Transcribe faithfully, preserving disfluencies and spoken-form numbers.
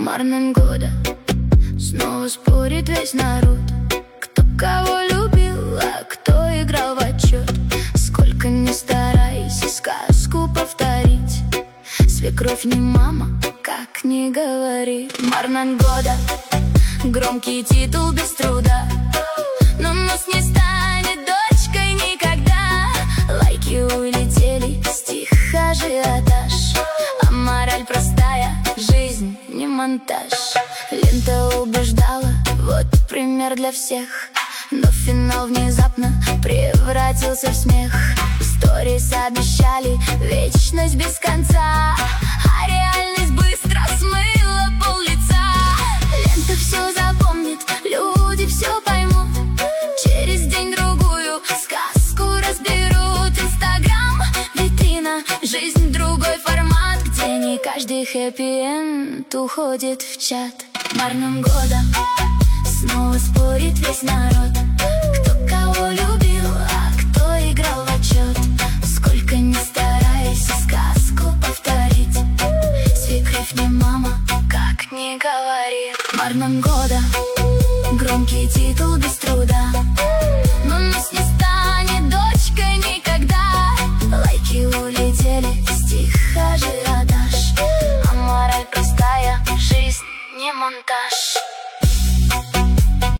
Марном года снова спорит весь народ, кто кого любил, а кто играл в отчет. Сколько ни старайся сказку повторить, свекровь не мама, как ни говори. Марнан года громкий титул без труда, но нос не станет дочкой никогда. Лайки улетели, стих ажиотаж, а мораль простая, жизнь не монтаж. Лента убеждала, вот пример для всех, но финал внезапно превратился в смех. Сторис обещали вечность без конца, а реальность быстро смыла пол лица. Лента все запомнит, люди все поймут, через день-другую сказку разберут. Инстаграм — витрина, жизнь — другой формат, где не каждый хэппи-энд уходит в чат. Марном года снова спорит весь народ, кто кого любил, а кто играл в отчет. Сколько ни старайся сказку повторить, свекровь не мама, как ни говори. Марном года громкий титул без труда, но нас не станет дочкой никогда. Лайки улетели, стих ажиотаж, а мораль простая, жизнь не монтаж.